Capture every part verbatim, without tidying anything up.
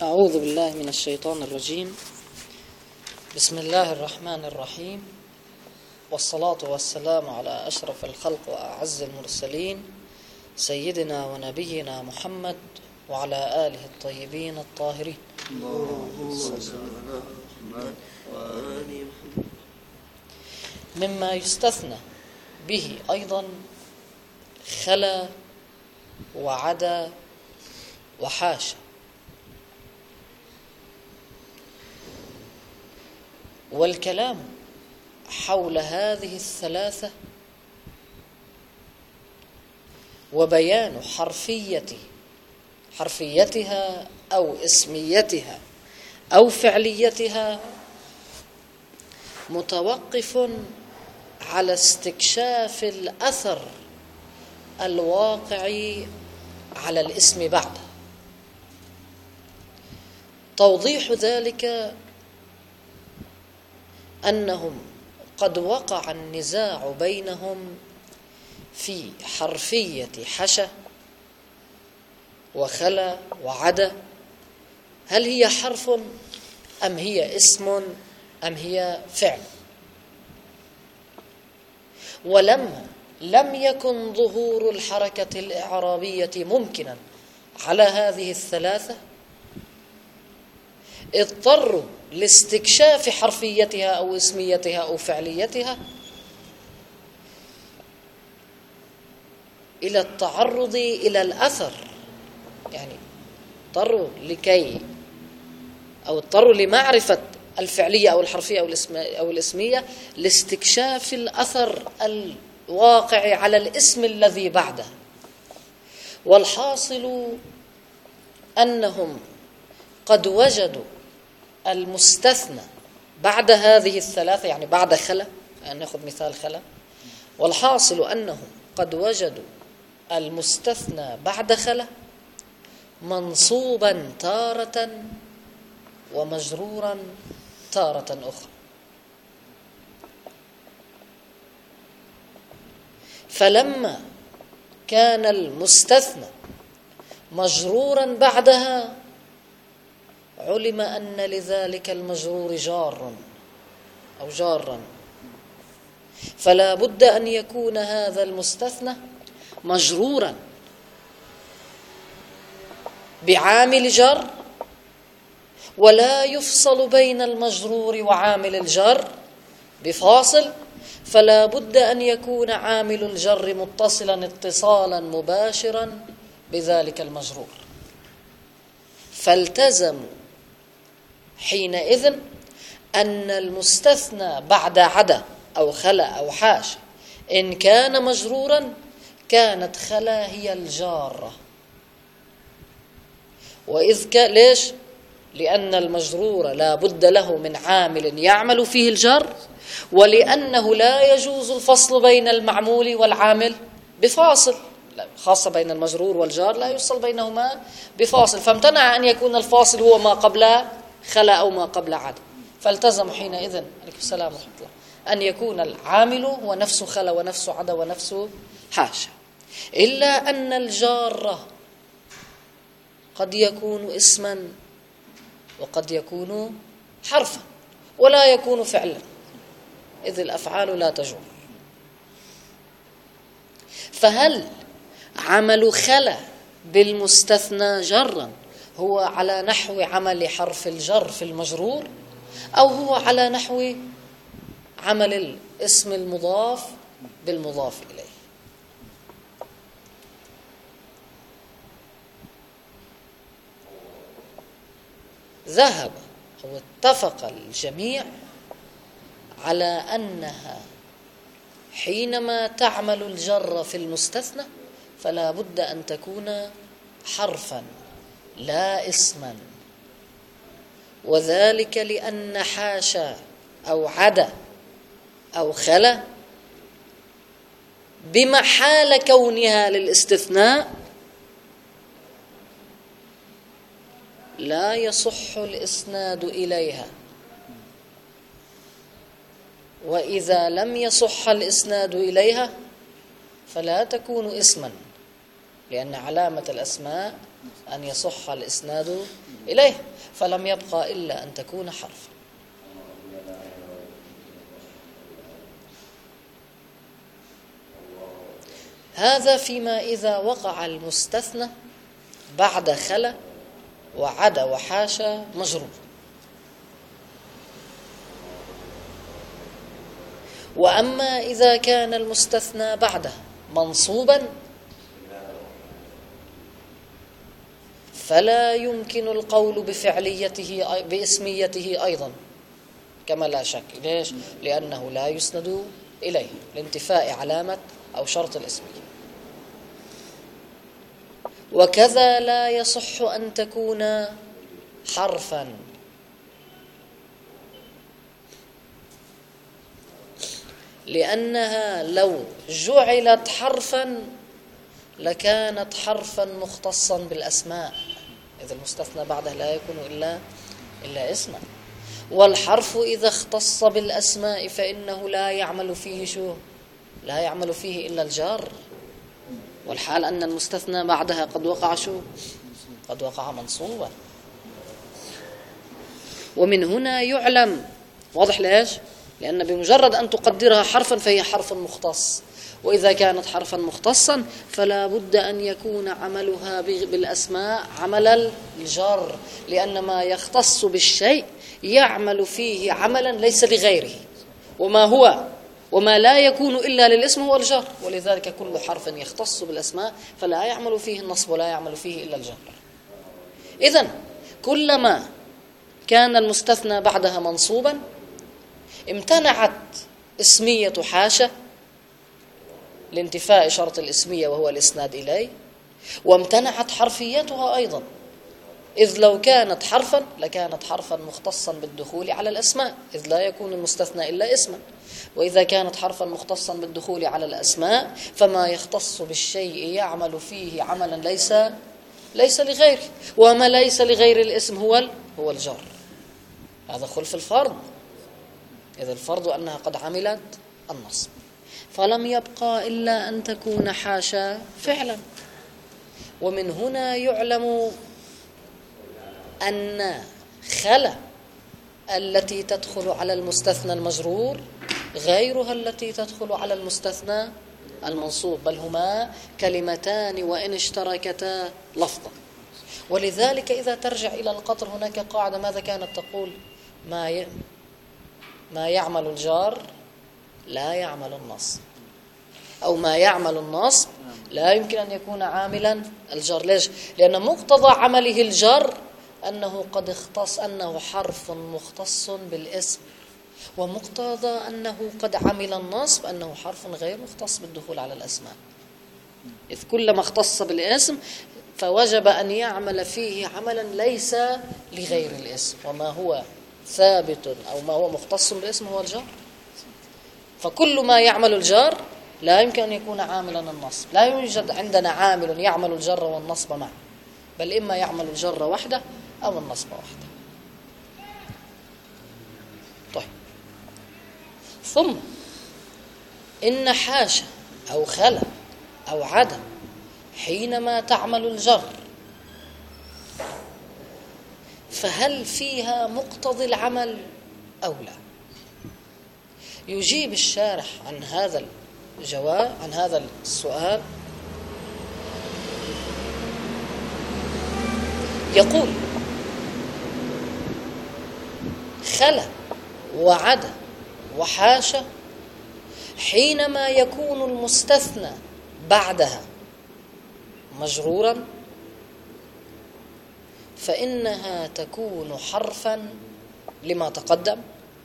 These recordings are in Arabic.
أعوذ بالله من الشيطان الرجيم. بسم الله الرحمن الرحيم، والصلاة والسلام على أشرف الخلق وأعز المرسلين سيدنا ونبينا محمد وعلى آله الطيبين الطاهرين. مما يستثنى به أيضا خلا وعدا وحاشا. والكلام حول هذه الثلاثة وبيان حرفية حرفيتها أو اسميتها أو فعليتها متوقف على استكشاف الأثر الواقع على الاسم بعده. توضيح ذلك أنهم قد وقع النزاع بينهم في حرفية حشا وخلا وعدا، هل هي حرف أم هي اسم أم هي فعل؟ ولما لم يكن ظهور الحركة الإعرابية ممكنا على هذه الثلاثة، اضطروا لاستكشاف حرفيتها أو اسميتها أو فعليتها إلى التعرض إلى الأثر، يعني اضطروا لكي أو اضطروا لمعرفة الفعلية أو الحرفية أو الاسمية لاستكشاف الأثر الواقع على الاسم الذي بعده. والحاصل أنهم قد وجدوا المستثنى بعد هذه الثلاثة، يعني بعد خلا، يعني نأخذ مثال خلا. والحاصل أنهم قد وجدوا المستثنى بعد خلا منصوبا تارة ومجرورا تارة أخرى. فلما كان المستثنى مجرورا بعدها علم أن لذلك المجرور جار أو جارا، فلا بد أن يكون هذا المستثنى مجرورا بعامل جر، ولا يفصل بين المجرور وعامل الجر بفاصل، فلا بد أن يكون عامل الجر متصلا اتصالا مباشرا بذلك المجرور. فالتزموا حينئذ أن المستثنى بعد عدا أو خلا أو حاشا إن كان مجرورا كانت خلا هي الجارة. وإذ ك... ليش؟ لأن المجرور لا بد له من عامل يعمل فيه الجر، ولأنه لا يجوز الفصل بين المعمول والعامل بفاصل، خاصة بين المجرور والجار لا يفصل بينهما بفاصل، فامتنع أن يكون الفاصل هو ما قبل خلا أو ما قبل عدا. فالتزم حينئذ عليكم السلام ورحمة الله أن يكون العامل هو نفس خلا ونفس عدا ونفس حاشا، إلا أن الجار قد يكون اسما وقد يكون حرفا ولا يكون فعلا، إذ الأفعال لا تجر. فهل عمل خلا بالمستثنى جرا هو على نحو عمل حرف الجر في المجرور، أو هو على نحو عمل الاسم المضاف بالمضاف إليه؟ ذهب أو اتفق الجميع على أنها حينما تعمل الجر في المستثنى فلا بد أن تكون حرفا لا اسما، وذلك لأن حاشا أو عدا أو خلا بمحال كونها للاستثناء لا يصح الإسناد إليها، وإذا لم يصح الإسناد إليها فلا تكون اسما، لأن علامة الأسماء أن يصح الإسناد إليه، فلم يبقى إلا أن تكون حرفا. هذا فيما إذا وقع المستثنى بعد خلا وعدا وحاشا مجرور. وأما إذا كان المستثنى بعده منصوبا فلا يمكن القول بفعليته باسميته أيضا كما لا شك. ليش؟ لأنه لا يسند إليه لانتفاء علامة أو شرط الاسمية. وكذا لا يصح أن تكون حرفا، لأنها لو جعلت حرفا لكانت حرفا مختصا بالأسماء، إذا المستثنى بعده لا يكون إلا إلا اسما. والحرف إذا اختص بالأسماء فإنه لا يعمل فيه شو؟ لا يعمل فيه إلا الجار، والحال أن المستثنى بعدها قد وقع شو؟ قد وقع منصوبا. ومن هنا يعلم، واضح ليش؟ لأن بمجرد أن تقدرها حرفا فهي حرف مختص، وإذا كانت حرفا مختصا فلا بد أن يكون عملها بالأسماء عمل الجر، لأن ما يختص بالشيء يعمل فيه عملا ليس لغيره، وما هو وما لا يكون إلا للاسم هو الجر، ولذلك كل حرف يختص بالأسماء فلا يعمل فيه النصب ولا يعمل فيه إلا الجر. إذن كلما كان المستثنى بعدها منصوبا امتنعت اسمية حاشا لانتفاء شرط الاسمية وهو الإسناد إليه، وامتنعت حرفيتها أيضا، إذ لو كانت حرفا لكانت حرفا مختصا بالدخول على الأسماء، إذ لا يكون المستثنى إلا اسما. وإذا كانت حرفا مختصا بالدخول على الأسماء فما يختص بالشيء يعمل فيه عملا ليس ليس لغيره، وما ليس لغير الاسم هو هو الجر. هذا خلف الفرض، إذا الفرض أنها قد عملت النصب، فلم يبقى إلا أن تكون حاشا فعلا. ومن هنا يعلم أن خلا التي تدخل على المستثنى المجرور غيرها التي تدخل على المستثنى المنصوب، بل هما كلمتان وإن اشتركتا لفظا. ولذلك إذا ترجع إلى القطر هناك قاعدة ماذا كانت تقول؟ ما ي... ما يعمل الجار لا يعمل النصب، أو ما يعمل النصب لا يمكن أن يكون عاملا الجر. ليش؟ لأن مقتضى عمله الجر أنه قد اختص، أنه حرف مختص بالاسم، ومقتضى أنه قد عمل النصب أنه حرف غير مختص بالدخول على الأسماء، إذ كلما اختص بالاسم فوجب أن يعمل فيه عملا ليس لغير الاسم، وما هو ثابت أو ما هو مختص بالاسم هو الجار. فكل ما يعمل الجار لا يمكن أن يكون عاملا النصب، لا يوجد عندنا عامل يعمل الجر والنصب معا، بل إما يعمل الجر وحده أو النصب وحده. طيب، ثم إن حاشا أو خلا أو عدا حينما تعمل الجر فهل فيها مقتضي العمل أو لا؟ يجيب الشارح عن هذا الجواب عن هذا السؤال، يقول: خلا وعدا وحاشا حينما يكون المستثنى بعدها مجرورا فإنها تكون حرفا لما تقدم،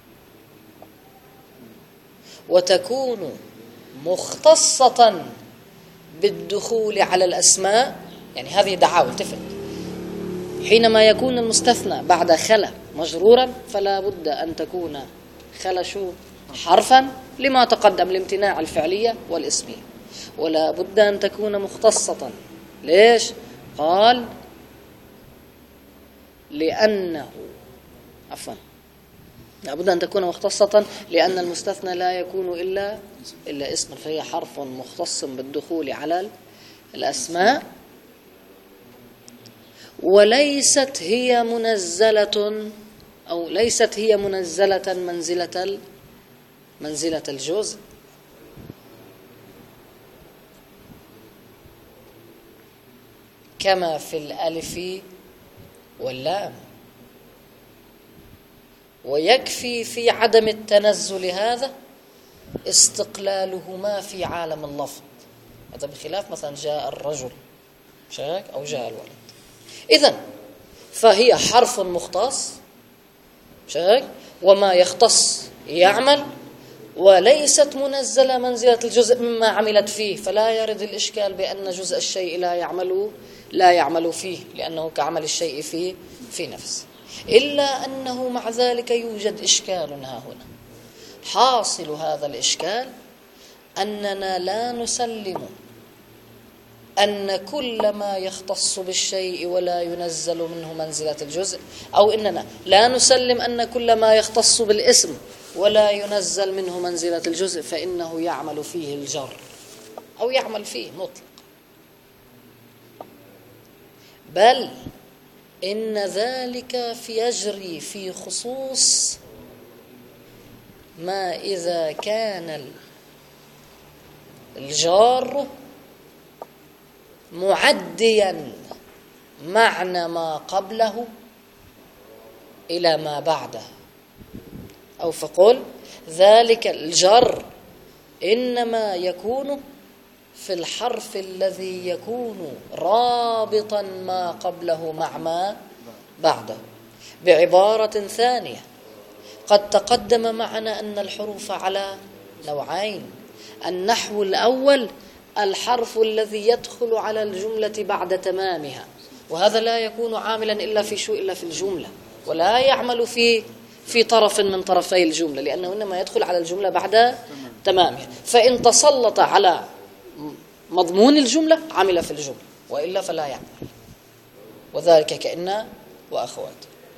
وتكون مختصة بالدخول على الأسماء. يعني هذه دعاوى، التفت، حينما يكون المستثنى بعد خلا مجرورا فلا بد أن تكون خلا شو؟ حرفا لما تقدم، لامتناع الفعلية والاسمية، ولا بد أن تكون مختصة. ليش؟ قال: لأنه عفوا لا بد أن تكون مختصة لأن المستثنى لا يكون إلا إلا اسما، فهي حرف مختص بالدخول على الأسماء. وليست هي منزلة أو ليست هي منزلة منزلة منزلة الجزء، كما في الألف واللام. ويكفي في عدم التنزل هذا استقلالهما في عالم اللفظ، هذا بخلاف مثلا جاء الرجل شاك أو جاء الولد. إذن فهي حرف مختص شاك وما يختص يعمل، وليست منزلة منزلة الجزء مما عملت فيه، فلا يرد الإشكال بأن جزء الشيء لا يعمل لا يعمل فيه لأنه كعمل الشيء فيه في نفسه. إلا أنه مع ذلك يوجد إشكال ها هنا. حاصل هذا الإشكال أننا لا نسلم أن كل ما يختص بالشيء ولا ينزل منه منزلة الجزء، أو إننا لا نسلم أن كل ما يختص بالاسم ولا ينزل منه منزلة الجزء فإنه يعمل فيه الجر أو يعمل فيه مطلق، بل إن ذلك في يجري في خصوص ما إذا كان الجار معديا معنى ما قبله إلى ما بعده، أو فقل ذلك الجر إنما يكون في الحرف الذي يكون رابطا ما قبله مع ما بعده. بعبارة ثانية، قد تقدم معنا أن الحروف على نوعين. النحو الأول الحرف الذي يدخل على الجملة بعد تمامها، وهذا لا يكون عاملا إلا في شو إلا في الجملة، ولا يعمل في في طرف من طرفي الجملة، لأنه إنما يدخل على الجملة بعد تمامها. فإن تسلط على مضمون الجملة عمل في الجملة، وإلا فلا يعمل، وذلك كأن وأخوات.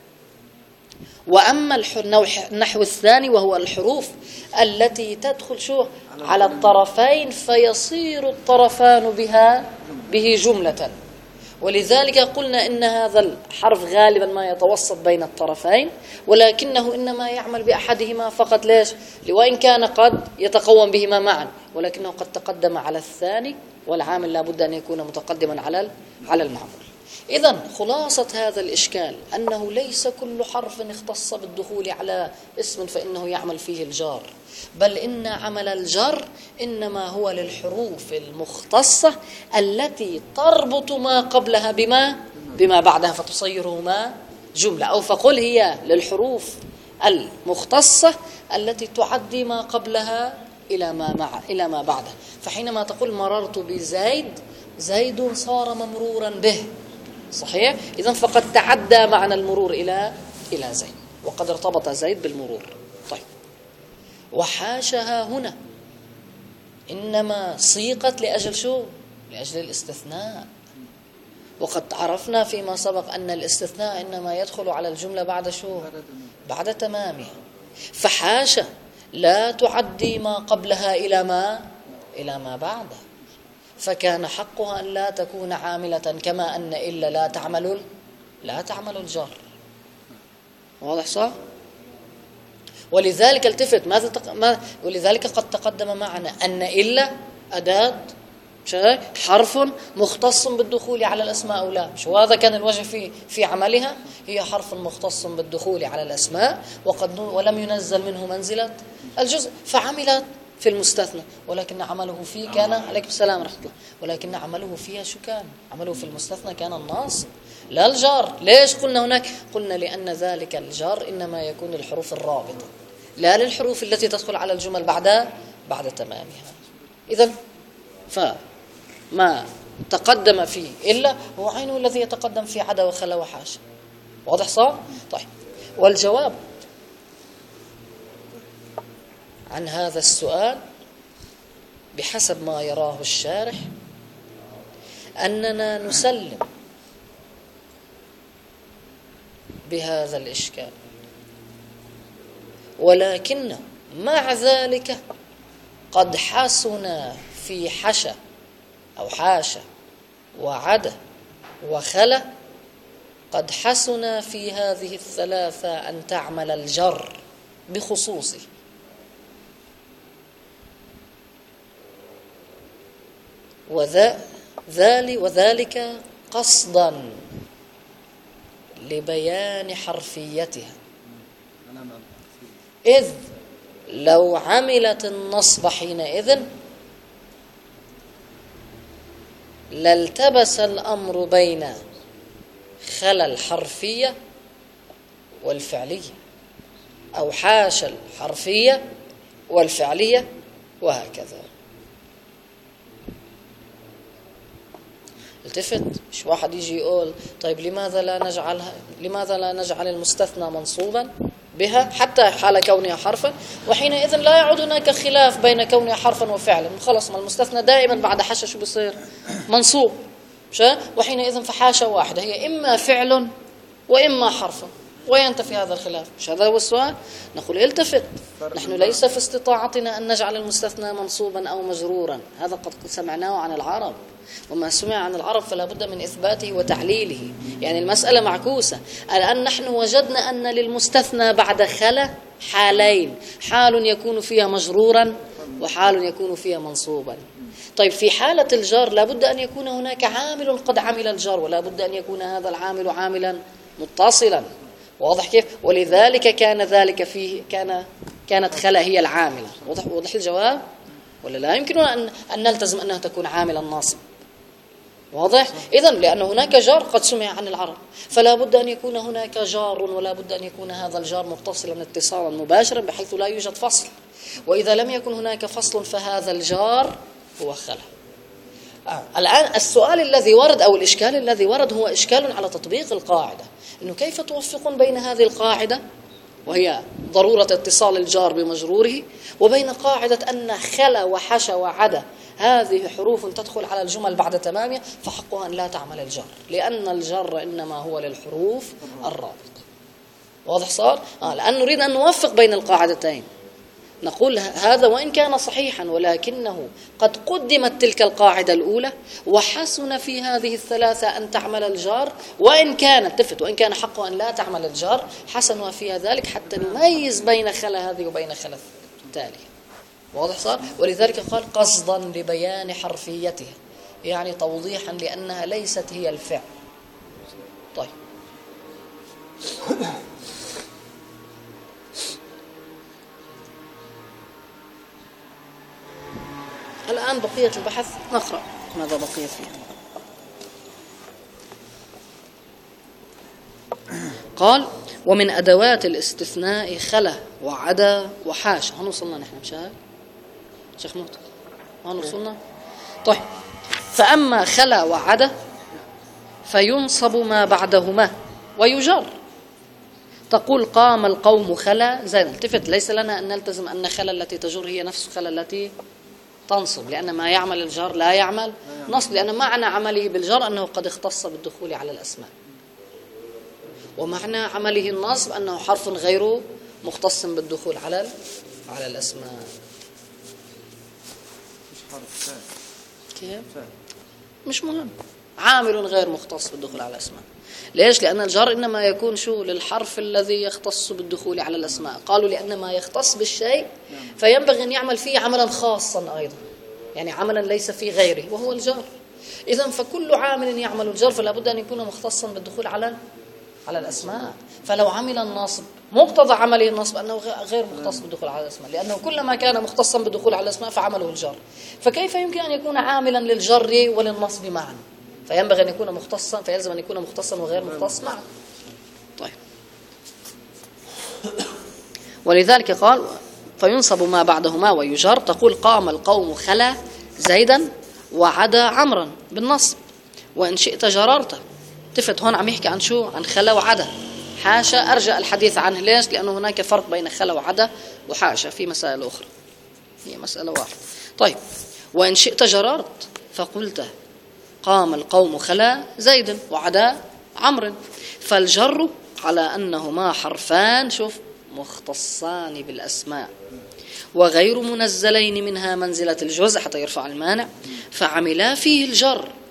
وأما النحو الثاني وهو الحروف التي تدخل شو على الطرفين فيصير الطرفان بها به جملة، ولذلك قلنا إن هذا الحرف غالبا ما يتوسط بين الطرفين، ولكنه إنما يعمل بأحدهما فقط. ليش؟ وإن كان قد يتقوم بهما معا، ولكنه قد تقدم على الثاني، والعامل لا بد أن يكون متقدما على على المعمول. إذن خلاصة هذا الإشكال أنه ليس كل حرف اختص بالدخول على اسم فإنه يعمل فيه الجار، بل إن عمل الجر إنما هو للحروف المختصة التي تربط ما قبلها بما بما بعدها فتصيرهما جملة، أو فقل هي للحروف المختصة التي تعدي ما قبلها إلى ما مع إلى ما بعدها. فحينما تقول مررت بزيد، زيد صار ممرورا به، صحيح؟ إذن فقد تعدى معنى المرور إلى إلى زيد، وقد ارتبط زيد بالمرور. طيب، وحاشها هنا إنما صيغت لأجل شو؟ لأجل الاستثناء، وقد عرفنا فيما سبق أن الاستثناء إنما يدخل على الجملة بعد شو؟ بعد تمامها. فحاشا لا تعدي ما قبلها إلى ما إلى ما بعده، فكان حقها أن لا تكون عاملة، كما أن إلا لا تعمل لا تعمل الجر. واضح صح؟ ولذلك التفت ماذا تق... ما... ولذلك قد تقدم معنا أن إلا أداة حرف مختص بالدخول على الأسماء أو لا، شو هذا كان الوجه في في عملها؟ هي حرف مختص بالدخول على الأسماء، وقد ولم ينزل منه منزلة الجزء، فعملت في المستثنى، ولكن عمله فيه كان عليكم السلام ورحمة الله، ولكن عمله فيها شو كان؟ عمله في المستثنى كان الناصب لا الجار. ليش قلنا هناك؟ قلنا لأن ذلك الجار إنما يكون الحروف الرابطة، لا للحروف التي تدخل على الجمل بعد بعد تمامها. إذن فما تقدم فيه إلا هو عينه الذي يتقدم في عدا وخلا وحاشا. واضح صح؟ طيب، والجواب عن هذا السؤال بحسب ما يراه الشارح أننا نسلم بهذا الإشكال، ولكن مع ذلك قد حسن في حشا أو حاشا وعدا وخلا قد حسن في هذه الثلاثة أن تعمل الجر بخصوصه. وذلك قصدا لبيان حرفيتها، إذ لو عملت النصب حينئذ لالتبس الأمر بين خلا الحرفية والفعلية، أو حاشا الحرفية والفعلية، وهكذا. التفت، مش واحد يجي يقول طيب لماذا لا نجعلها لماذا لا نجعل المستثنى منصوبا بها حتى حال كونها حرفا، وحينئذ لا يعود هناك خلاف بين كونها حرفا وفعلا. خلص، ما المستثنى دائما بعد حاشا شو بيصير؟ منصوب. وحينئذ فحاشا واحدة هي إما فعل وإما حرف، وينتفي هذا الخلاف. مش هذا هو السؤال؟ نقول التفت، نحن ليس في استطاعتنا أن نجعل المستثنى منصوبا أو مجرورا، هذا قد سمعناه عن العرب، وما سمع عن العرب فلا بد من إثباته وتعليله. يعني المسألة معكوسة. الآن نحن وجدنا أن للمستثنى بعد خلا حالين، حال يكون فيها مجرورا وحال يكون فيها منصوبا. طيب في حالة الجر لا بد أن يكون هناك عامل قد عمل الجر، ولا بد أن يكون هذا العامل عاملا متصلا. واضح كيف؟ ولذلك كان ذلك فيه كان كانت خلا هي العاملة. واضح واضح الجواب؟ ولا لا يمكن أن أن نلتزم أنها تكون عاملا ناصب؟ واضح؟ إذن لأن هناك جار قد سمع عن العرب، فلا بد أن يكون هناك جار، ولا بد أن يكون هذا الجار متصلا اتصالا مباشرا بحيث لا يوجد فصل. وإذا لم يكن هناك فصل فهذا الجار هو خلا. آه. الآن السؤال الذي ورد أو الإشكال الذي ورد هو إشكال على تطبيق القاعدة، إنه كيف توفقون بين هذه القاعدة وهي ضرورة اتصال الجار بمجروره، وبين قاعدة أن خلا وحشى وعدا هذه حروف تدخل على الجمل بعد تمامها فحقها أن لا تعمل الجر، لأن الجر إنما هو للحروف الرابطة. واضح صار؟ آه. الآن نريد أن نوفق بين القاعدتين. نقول هذا وإن كان صحيحا، ولكنه قد قدمت تلك القاعدة الأولى وحسن في هذه الثلاثة أن تعمل الجار، وإن كان اتفت وإن كان حقه أن لا تعمل الجار حسنوا فيها ذلك حتى نميز بين خلا هذه وبين خلا التالية. واضح صار؟ ولذلك قال قصدا لبيان حرفيتها، يعني توضيحا لأنها ليست هي الفعل. طيب الآن بقية البحث نقرأ ماذا بقي فيه. قال ومن أدوات الاستثناء خلا وعدا وحاشا. هون وصلنا نحن مشاهد شيخ موت؟ هون وصلنا. طيب فأما خلا وعدا فينصب ما بعدهما ويجر. تقول قام القوم خلا زين. التفت، ليس لنا أن نلتزم أن خلا التي تجر هي نفس خلا التي تنصب، لأن ما يعمل الجر لا يعمل نصب، لأن معنى عمله بالجر أنه قد اختص بالدخول على الأسماء، ومعنى عمله النصب أنه حرف غير مختص بالدخول على على الأسماء. مش حرف كيف؟ مش مهم، عامل غير مختص بالدخول على الأسماء. ليش؟ لأن الجر إنما يكون شو للحرف الذي يختص بالدخول على الأسماء. قالوا لأن ما يختص بالشيء فينبغي أن يعمل فيه عملا خاصا أيضا، يعني عملا ليس فيه غيره وهو الجر. إذن فكل عامل يعمل الجر فلا بد أن يكون مختصا بالدخول على على الأسماء. فلو عمل الناصب مقتضى عمله النصب أنه غير مختص بالدخول على الأسماء، لأنه كلما كان مختصا بالدخول على الأسماء فعمله الجر. فكيف يمكن أن يكون عاملا للجر وللنصب معا؟ فينبغي أن يكون مختصا، فيلزم أن يكون مختصا وغير مختص معا. طيب ولذلك قال فينصب ما بعدهما ويجر. تقول قام القوم خلا زيدا وعدا عمرا بالنصب، وإن شئت جررته. تفت هون عم يحكي عن شو؟ عن خلا وعدا. حاشا أرجع الحديث عنه. ليش؟ لأنه هناك فرق بين خلا وعدا وحاشا في مسائل أخرى، هي مسألة واحدة. طيب وإن شئت جررت فقلت قام القوم خلا زيد وعدا عمرو، فالجر على أنهما حرفان شوف مختصان بالأسماء وغير منزلين منها منزلة الجزء حتى يرفع المانع، فعملا فيه الجر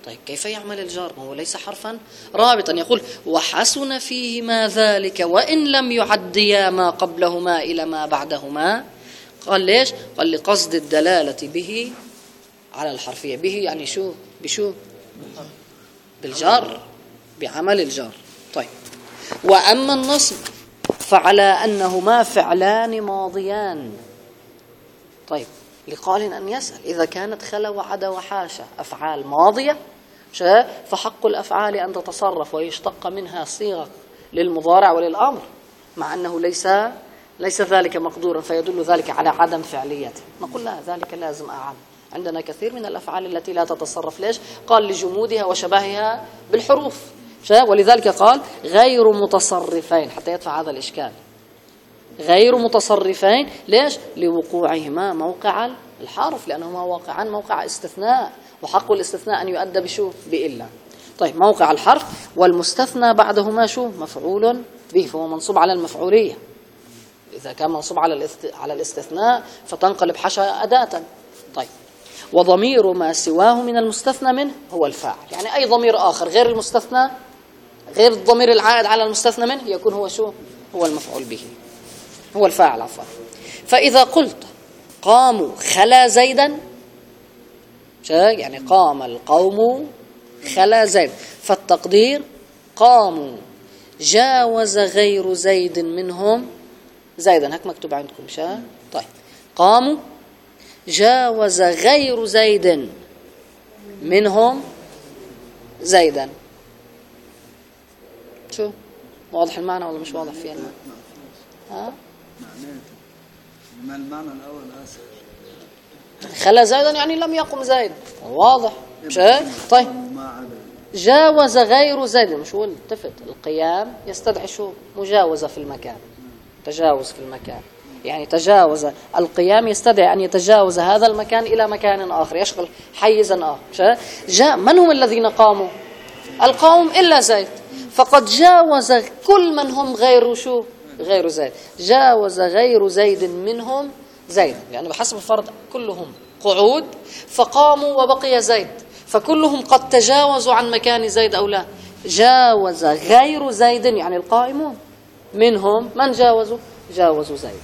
طيب كيف يعمل الجار؟ ما هو ليس حرفا رابطا. يقول وحسن فيهما ذلك وإن لم يعديا ما قبلهما إلى ما بعدهما. قال ليش؟ قال لقصد الدلالة به على الحرفية. به يعني شو؟ بشو؟ بالجار، بعمل الجار. طيب وأما النصب فعلى أنهما فعلان ماضيان. طيب لقال أن يسأل إذا كانت خلا وعدا وحاشا أفعال ماضية فحق الأفعال أن تتصرف ويشتق منها صيغة للمضارع وللأمر، مع أنه ليس ليس ذلك مقدورا فيدل ذلك على عدم فعليته. نقول لا، ذلك لازم أعم. عندنا كثير من الأفعال التي لا تتصرف. ليش؟ قال لجمودها وشبهها بالحروف، ولذلك قال غير متصرفين حتى يدفع هذا الإشكال. غير متصرفين ليش؟ لوقوعهما موقع الحرف، لأنهما واقعان موقع استثناء، وحق الاستثناء أن يؤدى بشو؟ بإلا. طيب موقع الحرف والمستثنى بعدهما شو؟ مفعول به، فهو منصوب على المفعولية. إذا كان منصوب على على الاستثناء فتنقلب حاشا أداة. طيب وضمير ما سواه من المستثنى منه هو الفاعل، يعني أي ضمير آخر غير المستثنى، غير الضمير العائد على المستثنى منه يكون هو شو؟ هو المفعول به، هو الفاعل عفوا. فإذا قلت قاموا خلا زيدا، يعني قام القوم خلا زيد، فالتقدير قاموا جاوز غير زيد منهم زيدا. هيك مكتوب عندكم شا؟ طيب قاموا جاوز غير زيد منهم زيدا. شو واضح المعنى ولا مش واضح فيه المعنى؟ ها؟ ما المعنى الأول آسف؟ خلا زيدا يعني لم يقم زيد، واضح مش هيك؟ طيب جاوز غير زيد، مش هو التفت القيام يستدعي شو؟ مجاوزة في المكان، تجاوز في المكان، يعني تجاوز القيام يستدعي أن يتجاوز هذا المكان إلى مكان آخر، يشغل حيزا آخر. جاء من هم الذين قاموا؟ القوم إلا زيد، فقد جاوز كل من هم غير شو؟ غير زيد. جاوز غير زيد منهم زيد، يعني بحسب الفرض كلهم قعود فقاموا وبقي زيد، فكلهم قد تجاوزوا عن مكان زيد أو لا. جاوز غير زيد يعني القائمون منهم من جاوزوا؟ جاوزوا زيد.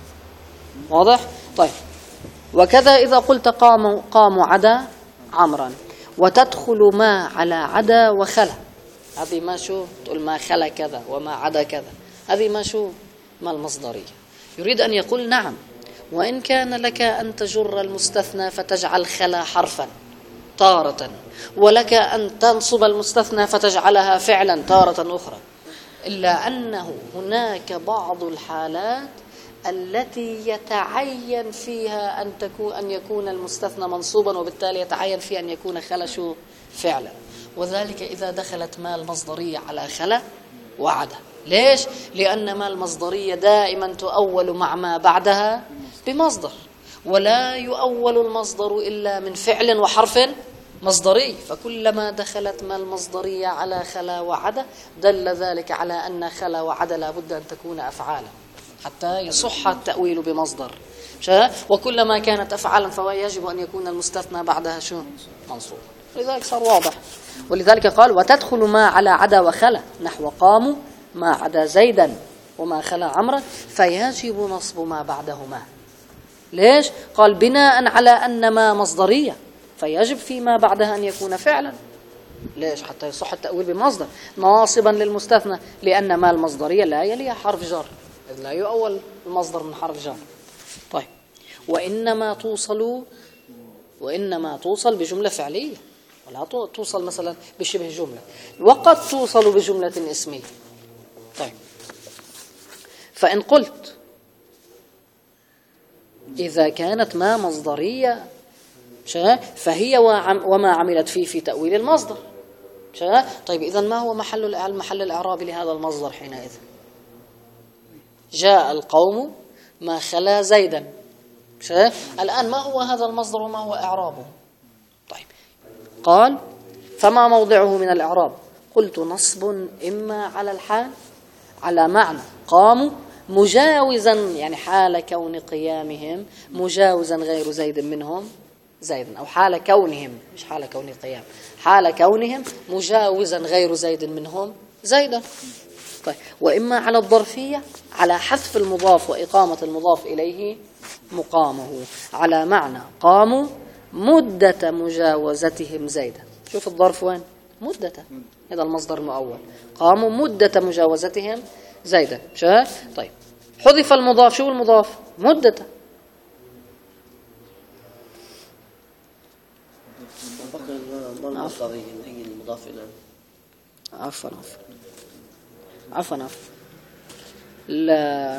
واضح؟ طيب وكذا إذا قلت قاموا قاموا عدا عمرا، وتدخل ما على عدا وخلا، هذه ما شو؟ تقول ما خلا كذا وما عدا كذا، هذه ما شو؟ ما المصدرية. يريد أن يقول نعم، وإن كان لك أن تجر المستثنى فتجعل خلا حرفا تارة، ولك أن تنصب المستثنى فتجعلها فعلا تارة أخرى، إلا أنه هناك بعض الحالات التي يتعين فيها أن تكون أن يكون المستثنى منصوبا، وبالتالي يتعين فيها أن يكون خلا شو؟ فعلا. وذلك إذا دخلت ما المصدرية على خلا وعدا. ليش؟ لأن ما المصدرية دائما تؤول مع ما بعدها بمصدر، ولا يؤول المصدر إلا من فعل وحرف مصدري، فكلما دخلت ما المصدرية على خلا وعدا دل ذلك على أن خلا وعدا لا بد أن تكون أفعالا حتى يصح التأويل بمصدر. وكلما كانت أفعالا فيجب أن يكون المستثنى بعدها شو؟ منصوب. لذلك صار واضح. ولذلك قال وتدخل ما على عدا وخلا، نحو قاموا ما عدا زيدا وما خلا عمرا، فيجب نصب ما بعدهما. ليش؟ قال بناء على أن ما مصدرية فيجب فيما بعدها أن يكون فعلا. ليش؟ حتى يصح التأويل بمصدر ناصبا للمستثنى، لأن ما المصدرية لا يليها حرف جر، إذ لا يؤول المصدر من حرف جر. طيب وإنما توصل وإنما توصل بجملة فعلية، ولا توصل مثلا بشبه جملة، وقد توصل بجملة اسمية. طيب فإن قلت إذا كانت ما مصدرية فهي وما عملت فيه في تأويل المصدر. طيب إذن ما هو محل المحل الإعرابي لهذا المصدر حينئذ؟ جاء القوم ما خلا زيدا. الآن ما هو هذا المصدر وما هو إعرابه؟ طيب قال فما موضعه من الإعراب؟ قلت نصب إما على الحال على معنى قاموا مجاوزا، يعني حال كون قيامهم مجاوزا غير زيد منهم زيدا، أو حال كونهم، مش حال كون القيام، حال كونهم مجاوزا غير زيد منهم زيدا. طيب وإما على الظرفية على حذف المضاف وإقامة المضاف إليه مقامه، على معنى قاموا مدة مجاوزتهم زيدا. شوف الظرف وين؟ مدة، هذا المصدر المؤول، قاموا مدة مجاوزتهم زيدا. شايف؟ طيب حذف المضاف، شو المضاف؟ مدة. ما المصدرية هي المضاف إليه. عفوا عفوا عفوا عفوا لا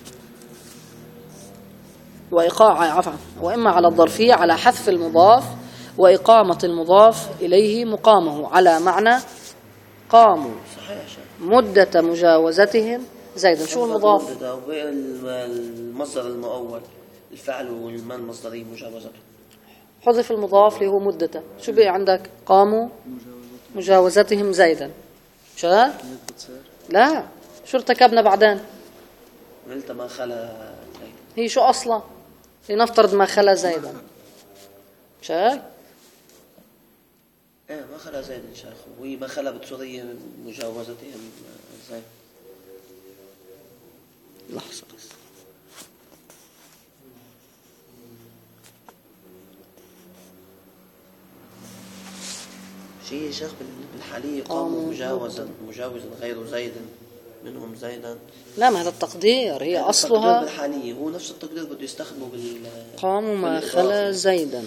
وإيقاع عفوا وإما على الظرفية على حذف المضاف وإقامة المضاف إليه مقامه، على معنى قاموا مدة مجاوزتهم زيدا. شو المضاف؟ المصدر المؤول الفعل والما المصدرية مجاوزته. حذف المضاف اللي هو مدته، شو بقي عندك؟ قاموا مجاوزتهم زيدا. شو هذا؟ لا، شو ارتكبنا بعدين؟ قلت ما خلا زيد. هي شو أصلا؟ لنفترض ما خلا زيدا. شو هيك؟ ايه ما خلا زيد يا شيخ، وهي ما خلا بتصورية مجاوزتهم زيد. لحظة بس. شيء يا شيخ بالحالية قاموا مجاوزا مجاوزا غير زيد منهم زيدا. لا، ما هذا التقدير، هي يعني أصلها بالحالية هو نفس التقدير بده يستخدمه بال قاموا ما خلا زيدا.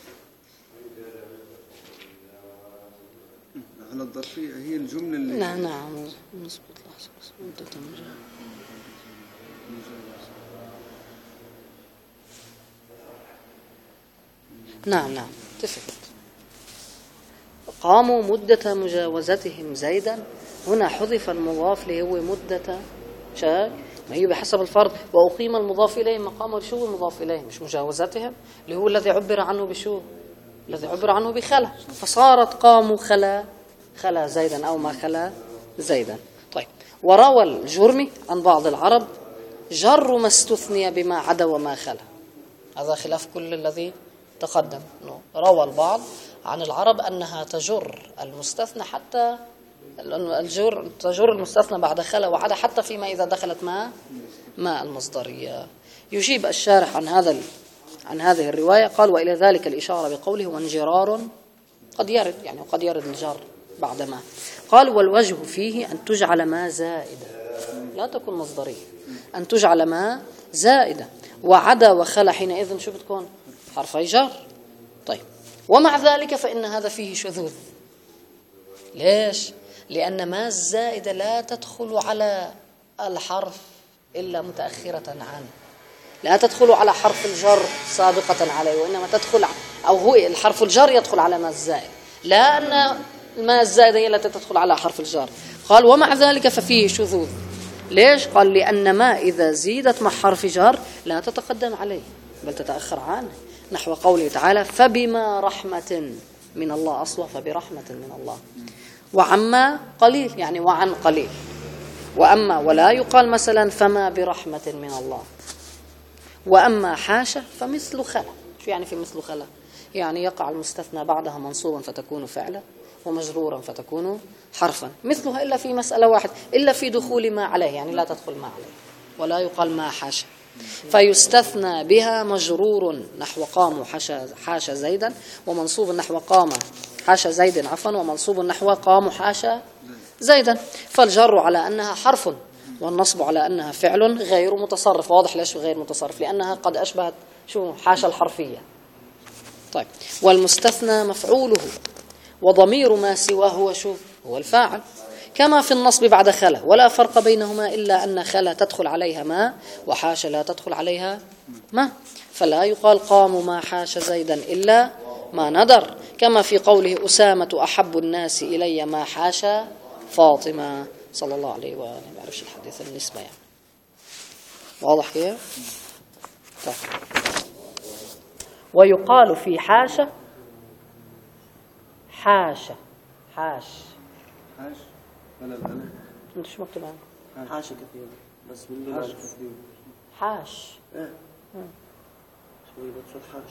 على الظرفية هي الجملة اللي نعم نعم نظبط. لحظة بس. مدة مجاوزة. نعم نعم اتفقت. قاموا مدة مجاوزتهم زيدا، هنا حذف المضاف اللي هو مدة شاك، ما هي بحسب الفرض، وأقيم المضاف إليه مقام شو المضاف إليه؟ مش مجاوزتهم اللي هو الذي عبر عنه بشو؟ الذي عبر عنه بخلا، فصارت قاموا خلا خلا زيدا أو ما خلا زيدا. طيب وروى الجرمي عن بعض العرب جر ما استثني بما عدا وما خلا، هذا خلاف كل الذي تقدم. روى البعض عن العرب أنها تجر المستثنى حتى الجر تجر المستثنى بعد خلا وعدا حتى فيما إذا دخلت ما ما المصدرية. يجيب الشارح عن هذا عن هذه الرواية قال: وإلى ذلك الإشارة بقوله وانجرار قد يرد، يعني قد يرد الجر بعد ما. قال: والوجه فيه أن تجعل ما زائدة، لا تكون مصدرية، أن تجعل ما زائدة، وعدا وخلا حينئذ شو بتكون؟ حرفي جر. طيب ومع ذلك فإن هذا فيه شذوذ. ليش؟ لأن ما الزائدة لا تدخل على الحرف إلا متأخرة عنه، لا تدخل على حرف الجر سابقة عليه، وإنما تدخل أو هو الحرف الجر يدخل على ما الزائد، لا أن ما الزائدة هي التي تدخل على حرف الجر. قال: ومع ذلك ففيه شذوذ. ليش؟ قال: لأن ما إذا زيدت مع حرف جر لا تتقدم عليه بل تتأخر عنه، نحو قوله تعالى: فبما رحمة من الله، أصلا فبرحمة من الله، وعما قليل يعني وعن قليل. وأما ولا يقال مثلا فما برحمة من الله. وأما حاشا فمثل خلا. شو يعني في مثل خلا؟ يعني يقع المستثنى بعدها منصوبا فتكون فعلا ومجرورا فتكون حرفا، مثلها إلا في مسألة واحد، إلا في دخول ما عليه، يعني لا تدخل ما عليه، ولا يقال ما حاشا، فيستثنى بها مجرور نحو قام حاشا حاشا زيدا، ومنصوب نحو قام حاشا زيد عفوا، ومنصوب نحو قام حاشا زيدا. فالجر على أنها حرف، والنصب على أنها فعل غير متصرف. واضح ليش غير متصرف؟ لأنها قد أشبهت شو حاشا الحرفية. طيب والمستثنى مفعوله، وضمير ما سواه هو شو؟ هو الفاعل، كما في النصب بعد خلا، ولا فرق بينهما إلا أن خلا تدخل عليها ما وحاشا لا تدخل عليها ما، فلا يقال قام ما حاشا زيدا إلا ما ندر، كما في قوله أسامة أحب الناس إلي ما حاشا فاطمة صلى الله عليه وآله. ما بعرفش الحديث النسبة يعني. واضح كيف؟ طيب. ويقال في حاشا حاشا حاش حاش ولا الألف؟ انت شو مكتوب عندك؟ حاشا كثير بس من حاش دون كثير. حاش. ايه شوي بتصير حاشا.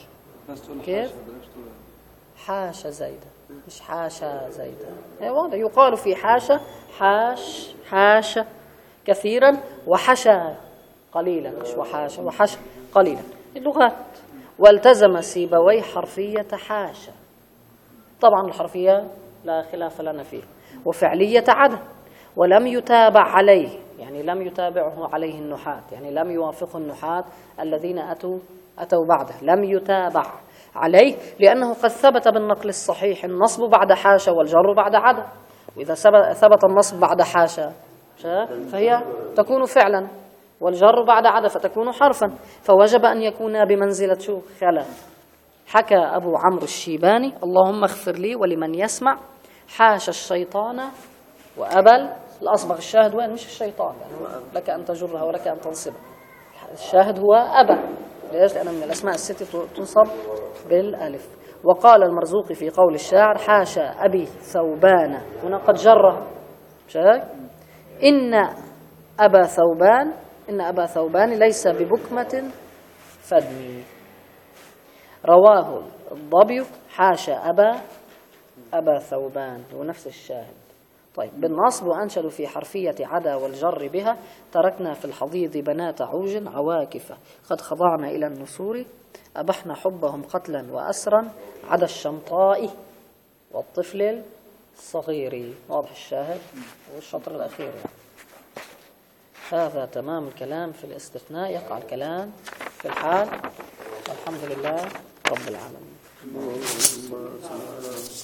كيف؟ حاشا زيدا، مش حاشا زيدا. واضح، يقال في حاشا حاش حاشا كثيرا وحشا قليلا، مش وحاشا وحشا قليلا. اللغات. والتزم سيبويه حرفية حاشا، طبعا الحرفية لا خلاف لنا فيه، وفعلية عدا، ولم يتابع عليه، يعني لم يتابعه عليه النحاة، يعني لم يوافقه النحاة الذين أتوا أتوا بعده، لم يتابع عليه، لأنه قد ثبت بالنقل الصحيح النصب بعد حاشا والجر بعد عدا، وإذا ثبت النصب بعد حاشا فهي تكون فعلا، والجر بعد عدا فتكون حرفا، فوجب أن يكون بمنزلة شو؟ خلا. حكى أبو عمرو الشيباني: اللهم اغفر لي ولمن يسمع حاشا الشيطان وأبل. الأصبغ الشاهد وين؟ مش الشيطان، يعني لك أن تجرها ولك أن تنصبها، الشاهد هو أبى. ليش؟ لأن من الأسماء الست تنصب بالألف. وقال المرزوقي في قول الشاعر: حاشا أبي ثوبان، هنا قد جرها، شايف؟ إن أبا ثوبان إن أبا ثوبان ليس ببكمة فدني. رواه الضبي: حاشا أبا أبا ثوبان، ونفس الشاهد. طيب، بالنصب: وأنشدوا في حرفية عدا والجر بها: تركنا في الحضيض بنات عوج عواكف، قد خضعنا إلى النسور، أبحنا حبهم قتلا وأسرا، عدا الشمطاء والطفل الصغير. واضح الشاهد والشطر الأخير يعني. هذا تمام الكلام في الاستثناء. يقع الكلام في الحال. الحمد لله رب العالمين.